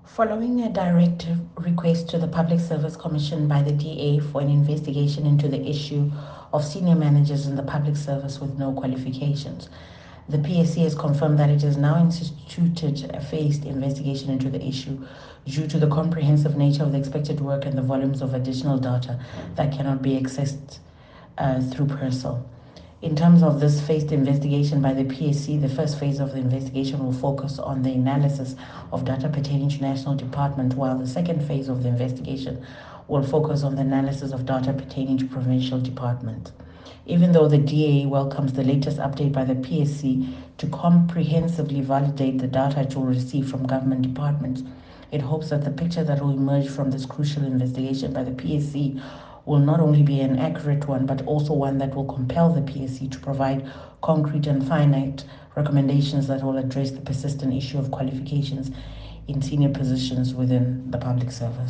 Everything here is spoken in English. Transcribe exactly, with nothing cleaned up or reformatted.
Following a direct request to the Public Service Commission by the D A for an investigation into the issue of senior managers in the public service with no qualifications, the P S C has confirmed that it has now instituted a phased investigation into the issue due to the comprehensive nature of the expected work and the volumes of additional data that cannot be accessed uh, through PERSOL. In terms of this phased investigation by the P S C, the first phase of the investigation will focus on the analysis of data pertaining to National Department, while the second phase of the investigation will focus on the analysis of data pertaining to Provincial Department. Even though the D A welcomes the latest update by the P S C to comprehensively validate the data it will receive from government departments, it hopes that the picture that will emerge from this crucial investigation by the P S C will not only be an accurate one, but also one that will compel the P S C to provide concrete and finite recommendations that will address the persistent issue of qualifications in senior positions within the public service.